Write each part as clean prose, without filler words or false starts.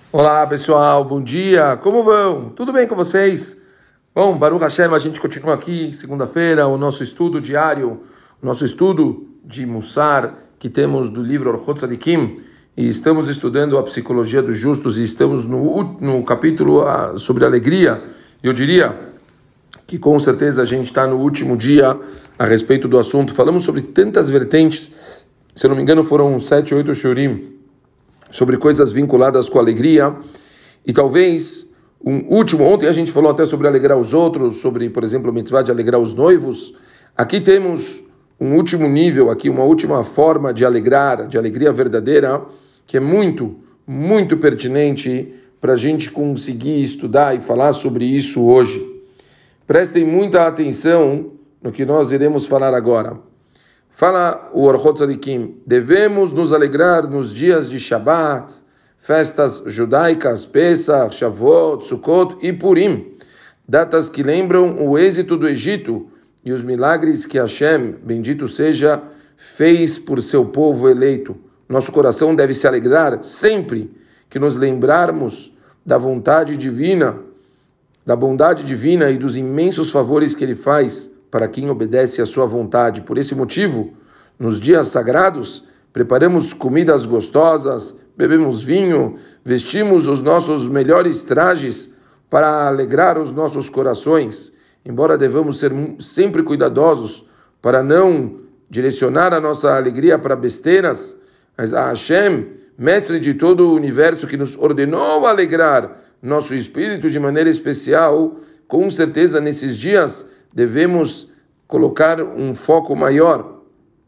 Olá pessoal, bom dia, como vão? Tudo bem com vocês? Bom, Baruch Hashem, a gente continua aqui, segunda-feira, o nosso estudo diário, o nosso estudo de Mussar, que temos do livro Orchot Tzadikim, e estamos estudando a psicologia dos justos, e estamos no capítulo sobre alegria. Eu diria que com certeza a gente está no último dia a respeito do assunto. Falamos sobre tantas vertentes, se eu não me engano foram 7 ou 8 shurim, sobre coisas vinculadas com alegria, e talvez ontem a gente falou até sobre alegrar os outros, sobre, por exemplo, a mitzvah de alegrar os noivos. Aqui temos um último nível, aqui uma última forma de alegrar, de alegria verdadeira, que é muito, muito pertinente para a gente conseguir estudar e falar sobre isso hoje. Prestem muita atenção no que nós iremos falar agora. Fala o Orchot Tzadikim, devemos nos alegrar nos dias de Shabbat, festas judaicas, Pesach, Shavuot, Sukkot e Purim, datas que lembram o êxito do Egito e os milagres que Hashem, bendito seja, fez por seu povo eleito. Nosso coração deve se alegrar sempre que nos lembrarmos da vontade divina, da bondade divina e dos imensos favores que Ele faz para quem obedece à sua vontade. Por esse motivo, nos dias sagrados, preparamos comidas gostosas, bebemos vinho, vestimos os nossos melhores trajes para alegrar os nossos corações. Embora devamos ser sempre cuidadosos para não direcionar a nossa alegria para besteiras, mas a Hashem, mestre de todo o universo que nos ordenou alegrar nosso espírito de maneira especial, com certeza nesses dias devemos colocar um foco maior.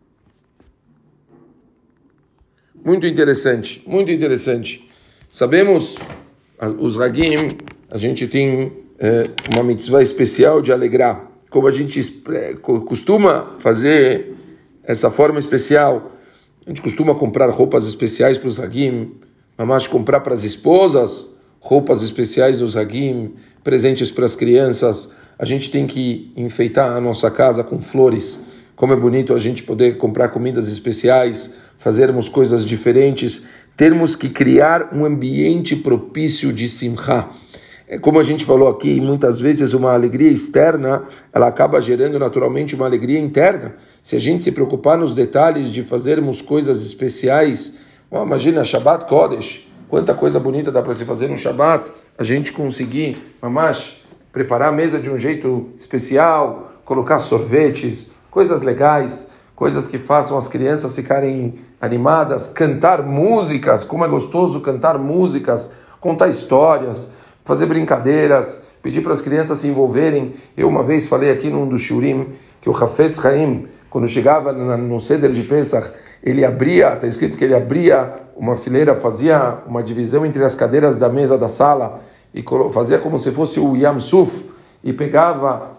Muito interessante, muito interessante. Sabemos, os Hagim, a gente tem uma mitzvah especial de alegrar. Como a gente costuma fazer essa forma especial, a gente costuma comprar roupas especiais para os Hagim, mamás comprar para as esposas roupas especiais dos Hagim, presentes para as crianças. A gente tem que enfeitar a nossa casa com flores. Como é bonito a gente poder comprar comidas especiais, fazermos coisas diferentes, termos que criar um ambiente propício de simcha. Como a gente falou aqui, muitas vezes uma alegria externa, ela acaba gerando naturalmente uma alegria interna. Se a gente se preocupar nos detalhes de fazermos coisas especiais, imagina Shabbat Kodesh, quanta coisa bonita dá para se fazer no Shabbat, a gente conseguir, mamash, preparar a mesa de um jeito especial, colocar sorvetes, coisas legais, coisas que façam as crianças ficarem animadas, cantar músicas, como é gostoso cantar músicas, contar histórias, fazer brincadeiras, pedir para as crianças se envolverem. Eu uma vez falei aqui num dos shurim que o Hafetz Chaim, quando chegava no Seder de Pesach, ele abria, está escrito que ele abria uma fileira, fazia uma divisão entre as cadeiras da mesa da sala e fazia como se fosse o Yam Suf e pegava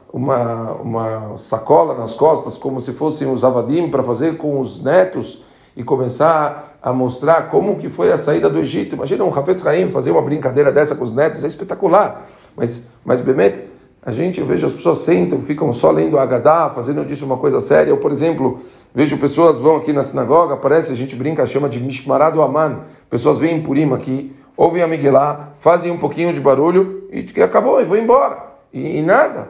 uma sacola nas costas, como se fossem os avadim, para fazer com os netos e começar a mostrar como que foi a saída do Egito. Imagina um Hafetz Chaim fazer uma brincadeira dessa com os netos, é espetacular. Mas Bemet, eu vejo as pessoas sentam, ficam só lendo a Haggadah, fazendo disso uma coisa séria. Ou, por exemplo, vejo pessoas vão aqui na sinagoga, parece, a gente brinca, chama de Mishmará do Aman. Pessoas vêm em Purim aqui, ouvem a Migilá, fazem um pouquinho de barulho e acabou, e vão embora. E nada.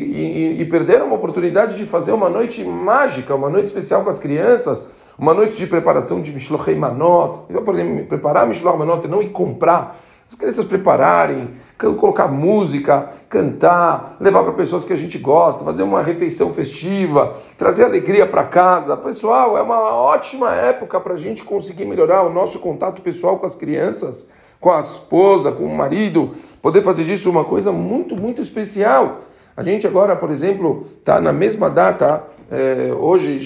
E perderam uma oportunidade de fazer uma noite mágica, uma noite especial com as crianças, uma noite de preparação de Mishlochei Manot. Então, por exemplo, preparar Mishloch Manot e não ir comprar. As crianças prepararem, colocar música, cantar, levar para pessoas que a gente gosta, fazer uma refeição festiva, trazer alegria para casa. Pessoal, é uma ótima época para a gente conseguir melhorar o nosso contato pessoal com as crianças, com a esposa, com o marido, poder fazer disso uma coisa muito, muito especial. A gente agora, por exemplo, está na mesma data, hoje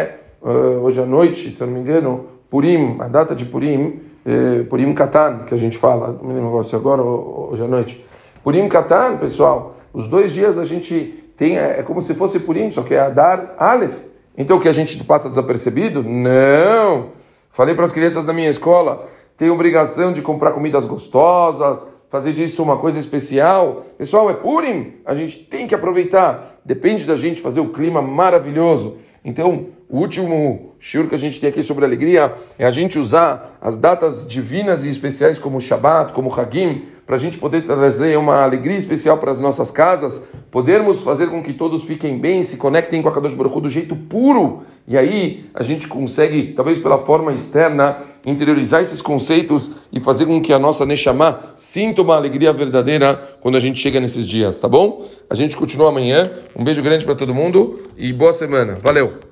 à noite, se eu não me engano, Purim, a data de Purim, Purim Katan, que a gente fala, não me lembro agora se agora ou hoje à noite. Purim Katan, pessoal, os 2 dias a gente tem, é como se fosse Purim, só que é Adar Aleph. Então o que a gente passa desapercebido? Não! Falei para as crianças da minha escola, tem obrigação de comprar comidas gostosas, fazer disso uma coisa especial. Pessoal, é Purim, a gente tem que aproveitar. Depende da gente fazer o clima maravilhoso. Então, o último shiur que a gente tem aqui sobre alegria é a gente usar as datas divinas e especiais como Shabbat, como Hagim, para a gente poder trazer uma alegria especial para as nossas casas, podermos fazer com que todos fiquem bem, se conectem com a Kadosh Baruch Hu do jeito puro, e aí a gente consegue, talvez pela forma externa, interiorizar esses conceitos e fazer com que a nossa Neshama sinta uma alegria verdadeira quando a gente chega nesses dias, tá bom? A gente continua amanhã. Um beijo grande para todo mundo e boa semana. Valeu!